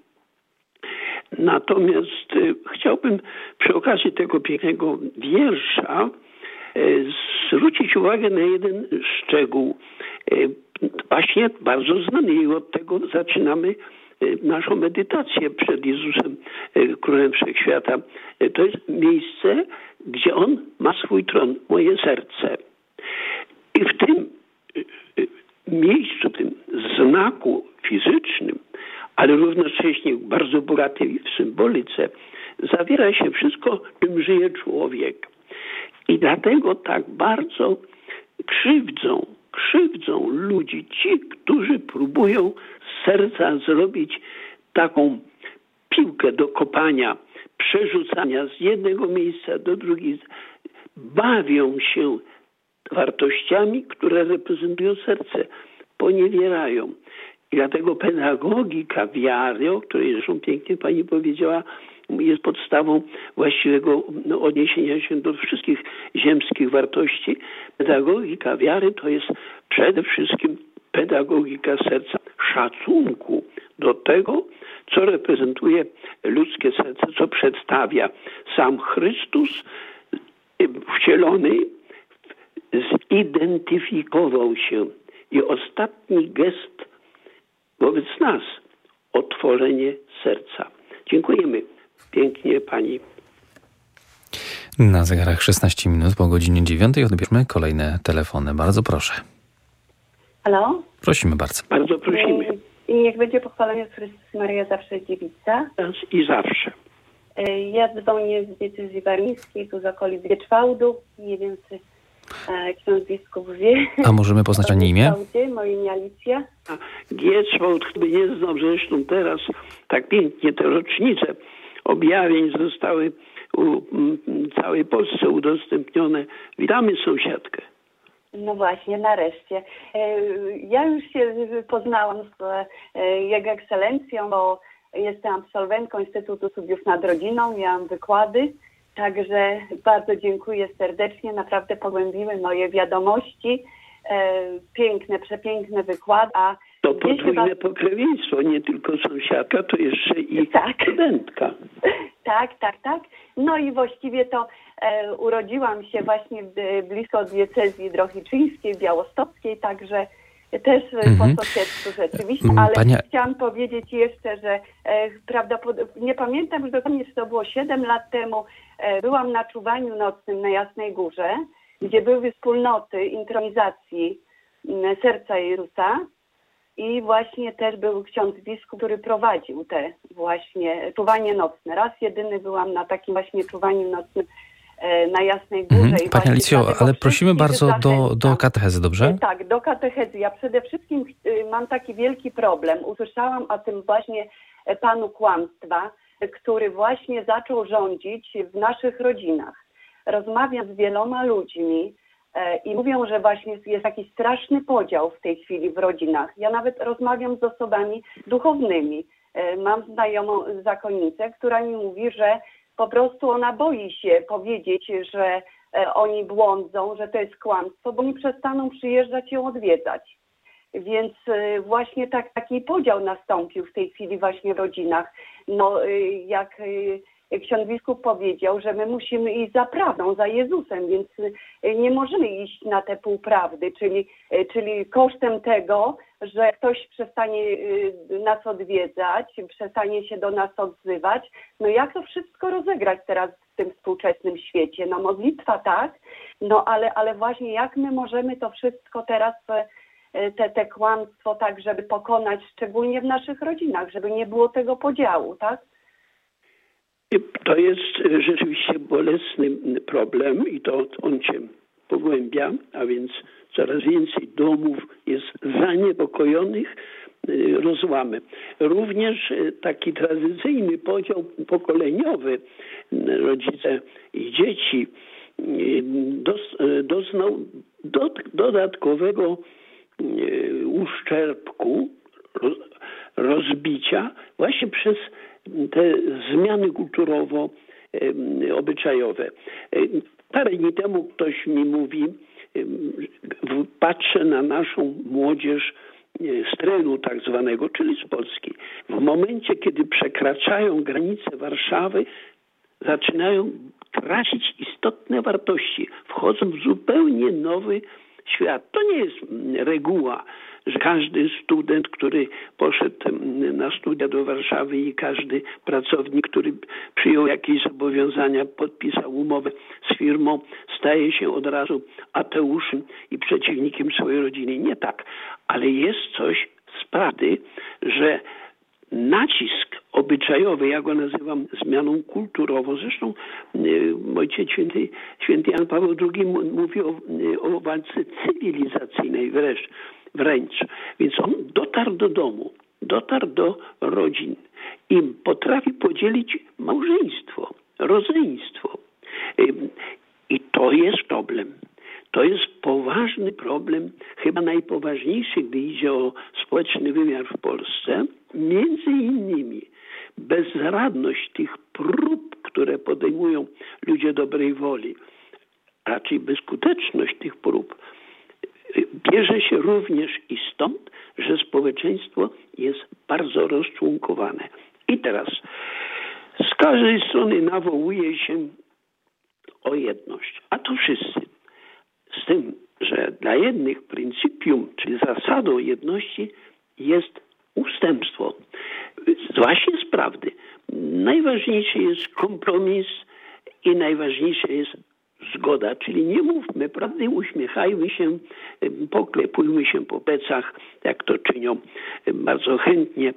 Natomiast chciałbym przy okazji tego pięknego wiersza zwrócić uwagę na jeden szczegół, właśnie bardzo znany, i od tego zaczynamy naszą medytację przed Jezusem, Królem Wszechświata. To jest miejsce, gdzie On ma swój tron, moje serce. I w tym miejscu, tym znaku fizycznym, ale równocześnie bardzo bogatej w symbolice, zawiera się wszystko, czym żyje człowiek. I dlatego tak bardzo krzywdzą ludzi ci, którzy próbują z serca zrobić taką piłkę do kopania, przerzucania z jednego miejsca do drugiego. Bawią się wartościami, które reprezentują serce, poniewierają. I dlatego pedagogika wiary, o której zresztą pięknie Pani powiedziała, jest podstawą właściwego odniesienia się do wszystkich ziemskich wartości. Pedagogika wiary to jest przede wszystkim pedagogika serca, szacunku do tego, co reprezentuje ludzkie serce, co przedstawia sam Chrystus wcielony, zidentyfikował się. I ostatni gest wobec nas, otworzenie serca. Dziękujemy pięknie Pani. Na zegarach 16 minut po godzinie 9 odbierzmy kolejne telefony. Bardzo proszę. Halo? Prosimy bardzo. Bardzo prosimy. I niech będzie pochwalony Chrystus Maryja, zawsze dziewica. Teraz i zawsze. Ja dzwonię z diecezji warmińskiej, tu z okolic Gieczwałdu. Nie wiem, czy ksiądz biskup wie. A możemy poznać Pani imię? Moje imię Alicja. Gieczwałd, który nie znam, zresztą teraz tak pięknie te rocznice objawień zostały całej Polsce udostępnione. Witamy sąsiadkę. No właśnie, nareszcie. Ja już się poznałam z Jego Ekscelencją, bo jestem absolwentką Instytutu Studiów nad Rodziną, miałam wykłady, także bardzo dziękuję serdecznie, naprawdę pogłębiły moje wiadomości, piękne, przepiękne wykłady. To podwójne pokrewieństwo, nie tylko sąsiadka, to jeszcze i studentka. Tak. No i właściwie to urodziłam się właśnie blisko diecezji drohiczyńskiej, białostockiej, także też po sąsiedztwu rzeczywiście, ale chciałam powiedzieć jeszcze, że nie pamiętam już dokładnie, czy to było 7 lat temu, byłam na czuwaniu nocnym na Jasnej Górze, gdzie były wspólnoty intronizacji Serca Jezusa i właśnie też był ksiądz biskup, który prowadził te właśnie czuwanie nocne. Raz jedyny byłam na takim właśnie czuwaniu nocnym na Jasnej Górze. Pani Alicjo, ale prosimy bardzo do katechezy, dobrze? Tak, do katechezy. Ja przede wszystkim mam taki wielki problem. Usłyszałam o tym właśnie panu kłamstwa, który właśnie zaczął rządzić w naszych rodzinach. Rozmawiam z wieloma ludźmi i mówią, że właśnie jest jakiś straszny podział w tej chwili w rodzinach. Ja nawet rozmawiam z osobami duchownymi. Mam znajomą zakonnicę, która mi mówi, że po prostu ona boi się powiedzieć, że oni błądzą, że to jest kłamstwo, bo nie przestaną przyjeżdżać ją odwiedzać. Więc właśnie taki podział nastąpił w tej chwili właśnie w rodzinach. Jak ksiądz biskup powiedział, że my musimy iść za prawdą, za Jezusem, więc nie możemy iść na te półprawdy, czyli kosztem tego, że ktoś przestanie nas odwiedzać, przestanie się do nas odzywać. Jak to wszystko rozegrać teraz w tym współczesnym świecie? Modlitwa tak, ale właśnie jak my możemy to wszystko teraz, te kłamstwo tak, żeby pokonać, szczególnie w naszych rodzinach, żeby nie było tego podziału, tak? To jest rzeczywiście bolesny problem i to on się pogłębia, a więc coraz więcej domów jest zaniepokojonych rozłamem. Również taki tradycyjny podział pokoleniowy, rodzice i dzieci, doznał dodatkowego uszczerbku, rozbicia właśnie przez te zmiany kulturowo-obyczajowe. Parę dni temu ktoś mi mówi, patrzę na naszą młodzież z terenu tak zwanego, czyli z Polski. W momencie, kiedy przekraczają granice Warszawy, zaczynają tracić istotne wartości. Wchodzą w zupełnie nowy świat. To nie jest reguła, że każdy student, który poszedł na studia do Warszawy i każdy pracownik, który przyjął jakieś zobowiązania, podpisał umowę z firmą, staje się od razu ateuszem i przeciwnikiem swojej rodziny. Nie tak. Ale jest coś z prawdy, że nacisk obyczajowy, ja go nazywam zmianą kulturową. Zresztą ojciec święty Jan Paweł II mówi o walce cywilizacyjnej wręcz. Więc on dotarł do domu, dotarł do rodzin i potrafi podzielić małżeństwo, rodzeństwo. I to jest problem. To jest poważny problem, chyba najpoważniejszy, gdy idzie o społeczny wymiar w Polsce. Między innymi bezradność tych prób, które podejmują ludzie dobrej woli, raczej bezskuteczność tych prób, bierze się również i stąd, że społeczeństwo jest bardzo rozczłonkowane. I teraz z każdej strony nawołuje się o jedność, a to wszyscy. Z tym, że dla jednych pryncypium, czyli zasadą jedności jest ustępstwo. Właśnie z prawdy. Najważniejszy jest kompromis i najważniejsza jest zgoda, czyli nie mówmy prawdy, uśmiechajmy się, poklepujmy się po plecach, jak to czynią bardzo chętnie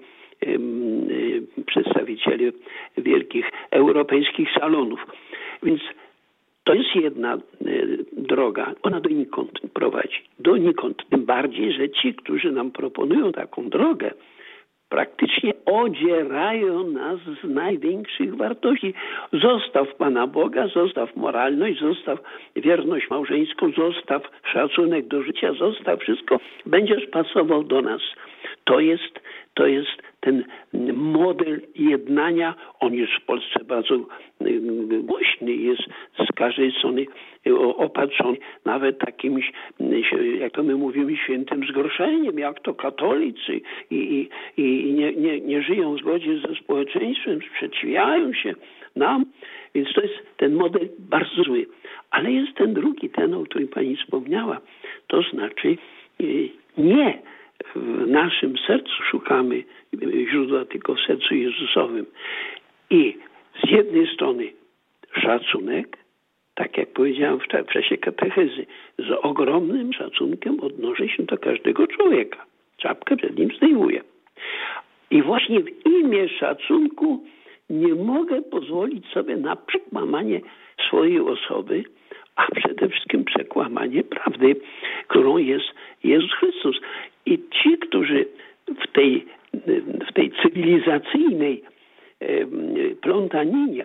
przedstawiciele wielkich europejskich salonów. Więc to jest jedna droga. Ona donikąd prowadzi. Donikąd. Tym bardziej, że ci, którzy nam proponują taką drogę, praktycznie odzierają nas z największych wartości. Zostaw Pana Boga, zostaw moralność, zostaw wierność małżeńską, zostaw szacunek do życia, zostaw wszystko, będziesz pasował do nas. To jest ten model jednania. On jest w Polsce bardzo głośny, jest z każdej strony opatrzony nawet takimś, jak to my mówimy, świętym zgorszeniem, jak to katolicy i nie żyją w zgodzie ze społeczeństwem, sprzeciwiają się nam. Więc to jest ten model bardzo zły. Ale jest ten drugi, ten, o którym Pani wspomniała. To znaczy nie w naszym sercu szukamy źródła, tylko w sercu Jezusowym. I z jednej strony szacunek, tak jak powiedziałem w czasie katechezy, z ogromnym szacunkiem odnoszę się do każdego człowieka. Czapkę przed nim zdejmuję. I właśnie w imię szacunku nie mogę pozwolić sobie na przekłamanie swojej osoby, a przede wszystkim przekłamanie prawdy, którą jest Jezus Chrystus. I ci, którzy w tej cywilizacyjnej plątaninie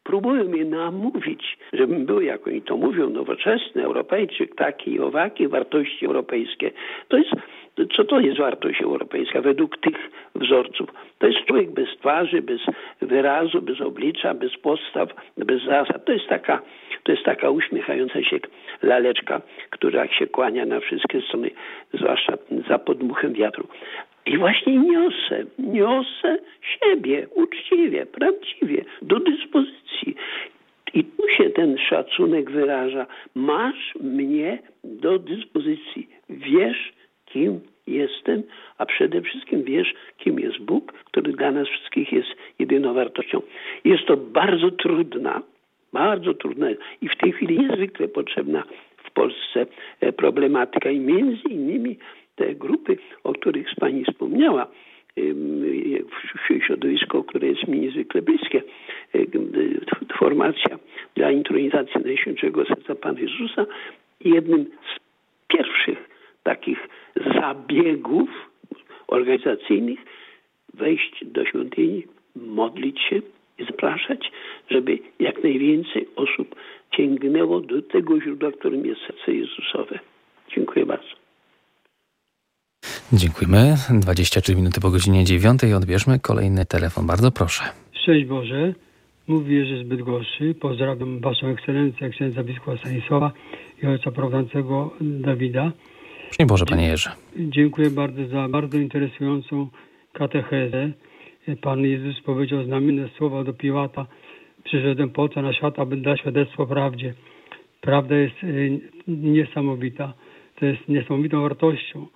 próbują mnie namówić, żebym był, jak oni to mówią, nowoczesny Europejczyk, taki i owaki, wartości europejskie. Co to jest wartość europejska według tych wzorców? To jest człowiek bez twarzy, bez wyrazu, bez oblicza, bez postaw, bez zasad. To jest taka uśmiechająca się laleczka, która się kłania na wszystkie strony, zwłaszcza za podmuchem wiatru. I właśnie niosę siebie uczciwie, prawdziwie, do dyspozycji. I tu się ten szacunek wyraża. Masz mnie do dyspozycji. Wiesz, kim jestem, a przede wszystkim wiesz, kim jest Bóg, który dla nas wszystkich jest jedyną wartością. Jest to bardzo trudna i w tej chwili niezwykle potrzebna w Polsce problematyka i między innymi te grupy, o których Pani wspomniała, środowisko, które jest mi niezwykle bliskie, formacja dla intronizacji Najświętszego Serca Pana Jezusa, jednym z pierwszych takich zabiegów organizacyjnych wejść do świątyni, modlić się i zapraszać, żeby jak najwięcej osób sięgnęło do tego źródła, którym jest serce Jezusowe. Dziękuję bardzo. Dziękujemy. 23 minuty po godzinie 9. Odbierzmy kolejny telefon. Bardzo proszę. Szczęść Boże. Mówi Jerzy z Bydgoszczy. Pozdrawiam Waszą Ekscelencję, księdza biskupa Stanisława i ojca prowadzącego Dawida. Szczęść Boże, Panie Jerzy. Dziękuję bardzo za bardzo interesującą katechezę. Pan Jezus powiedział znamienne słowa do Piłata. Przyszedłem po co na świat, aby dać świadectwo prawdzie. Prawda jest niesamowita. To jest niesamowitą wartością.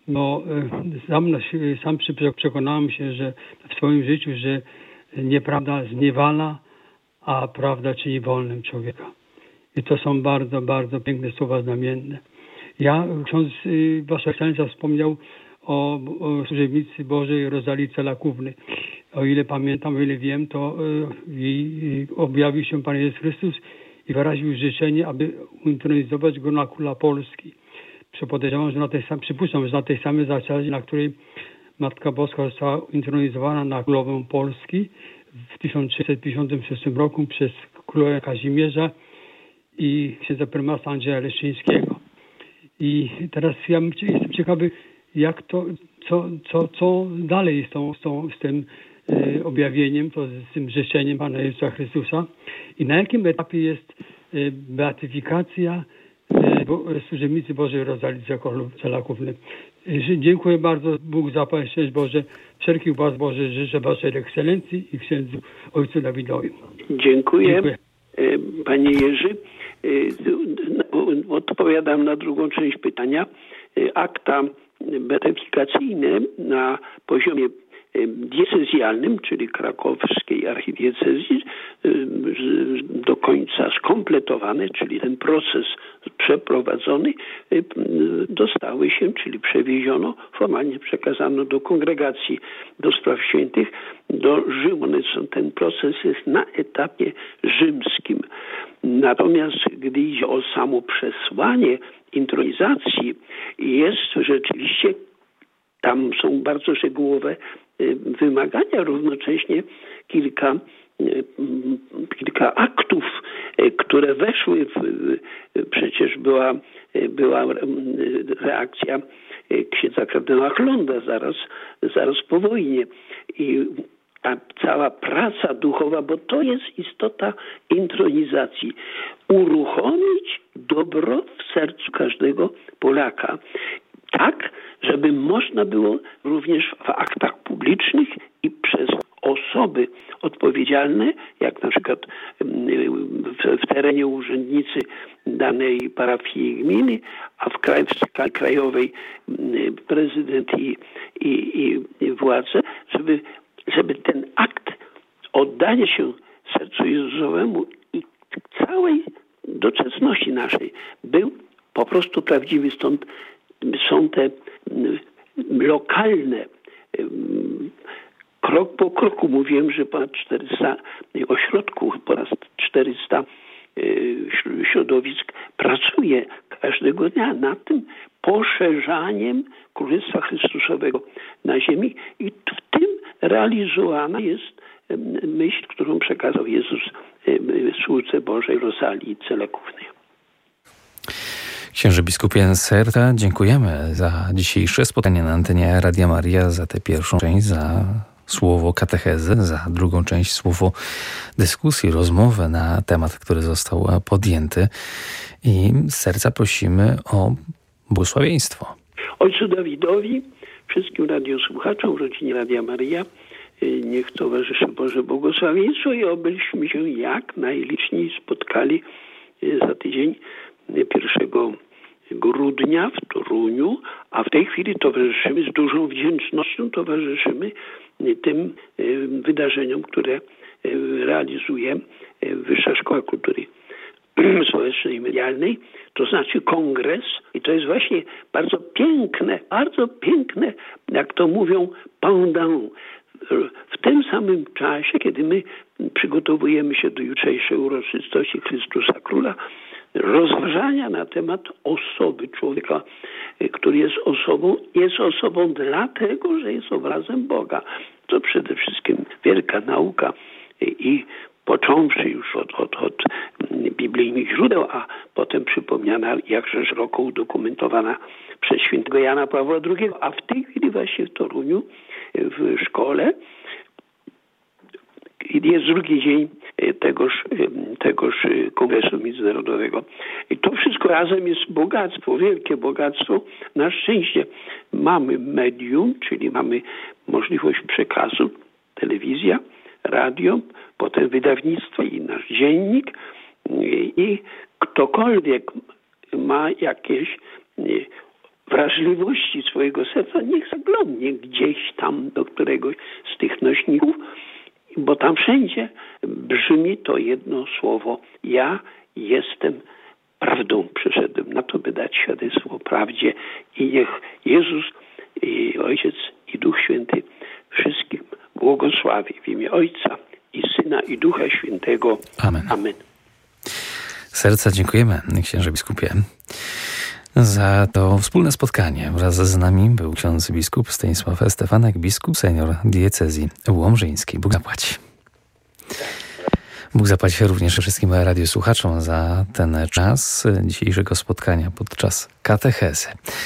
Sam przekonałem się, że w swoim życiu, że nieprawda zniewala, a prawda czyni wolnym człowieka. I to są bardzo, bardzo piękne słowa znamienne. Ksiądz Wasza Ekscelencja wspomniał o służebnicy Bożej Rozalii Celakówny. O ile pamiętam, o ile wiem, to objawił się Pan Jezus Chrystus i wyraził życzenie, aby intronizować go na króla Polski. Podejrzewam, że przypuszczam, że na tej samej zasadzie, na której Matka Boska została intronizowana na królową Polski w 1356 roku przez króla Kazimierza i księdza prymasa Andrzeja Leszczyńskiego. I teraz ja jestem ciekawy, jak to, co dalej z tym objawieniem, z tym życzeniem Pana Jezusa Chrystusa i na jakim etapie jest beatyfikacja służebnicy Bożej Rozalii Celakówny. Dziękuję bardzo. Bóg zapłać, szczęść Boże. Wszelkich was Boże życzę Waszej Ekscelencji i księdzu ojcu Dawidowi. Dziękuję. Panie Jerzy. Odpowiadam na drugą część pytania. Akta beatyfikacyjne na poziomie diecezjalnym, czyli krakowskiej archidiecezji, do końca skompletowane, czyli ten proces przeprowadzony, dostały się, czyli przewieziono, formalnie przekazano do Kongregacji do Spraw Świętych, do Rzymu. Ten proces jest na etapie rzymskim. Natomiast gdy idzie o samo przesłanie intronizacji, jest rzeczywiście, tam są bardzo szczegółowe wymagania, równocześnie kilka aktów, które weszły przecież była reakcja księdza kardynała Chlonda zaraz po wojnie i ta cała praca duchowa, bo to jest istota intronizacji. Uruchomić dobro w sercu każdego Polaka. Tak, żeby można było również w aktach publicznych i przez osoby odpowiedzialne, jak na przykład w terenie urzędnicy danej parafii gminy, a w skali krajowej prezydent i władze, żeby ten akt oddania się sercu Jezusowemu i całej doczesności naszej był po prostu prawdziwy. Stąd są te lokalne, krok po kroku mówiłem, że ponad 400 ośrodków, ponad 400 środowisk pracuje każdego dnia nad tym poszerzaniem Królestwa Chrystusowego na ziemi i w tym realizowana jest myśl, którą przekazał Jezus słudze Bożej Rosalii Celekównej. Księże biskupie Serta, dziękujemy za dzisiejsze spotkanie na antenie Radia Maria, za tę pierwszą część, za słowo katechezy, za drugą część słowo dyskusji, rozmowę na temat, który został podjęty. I z serca prosimy o błogosławieństwo. Ojcu Dawidowi, wszystkim radiosłuchaczom, rodzinie Radia Maria, niech towarzyszy Boże błogosławieństwo i obyśmy się jak najliczniej spotkali za tydzień 1 grudnia w Toruniu, a w tej chwili towarzyszymy z dużą wdzięcznością, towarzyszymy tym wydarzeniom, które realizuje Wyższa Szkoła Kultury Społecznej i Medialnej, to znaczy kongres, i to jest właśnie bardzo piękne, jak to mówią, pendant. W tym samym czasie, kiedy my przygotowujemy się do jutrzejszej uroczystości Chrystusa Króla, rozważania na temat osoby człowieka, który jest osobą dlatego, że jest obrazem Boga. To przede wszystkim wielka nauka i począwszy już od biblijnych źródeł, a potem przypomniana, jakże szeroko udokumentowana przez świętego Jana Pawła II. A w tej chwili właśnie w Toruniu, w szkole, jest drugi dzień tegoż kongresu międzynarodowego. I to wszystko razem jest bogactwo, wielkie bogactwo. Na szczęście mamy medium, czyli mamy możliwość przekazu, telewizja, radio, potem wydawnictwo i nasz dziennik. I ktokolwiek ma jakieś wrażliwości swojego serca, niech zaglądnie gdzieś tam do któregoś z tych nośników, bo tam wszędzie brzmi to jedno słowo: ja jestem prawdą. Przyszedłem na to, by dać świadectwo o prawdzie. I niech Jezus, i Ojciec, i Duch Święty wszystkim błogosławi w imię Ojca i Syna, i Ducha Świętego. Amen. Amen. Z serca dziękujemy, księże biskupie, za to wspólne spotkanie. Wraz z nami był ksiądz biskup Stanisław Stefanek, biskup senior diecezji łomżyńskiej. Bóg zapłać. Bóg zapłać również wszystkim radiosłuchaczom za ten czas dzisiejszego spotkania podczas katechezy.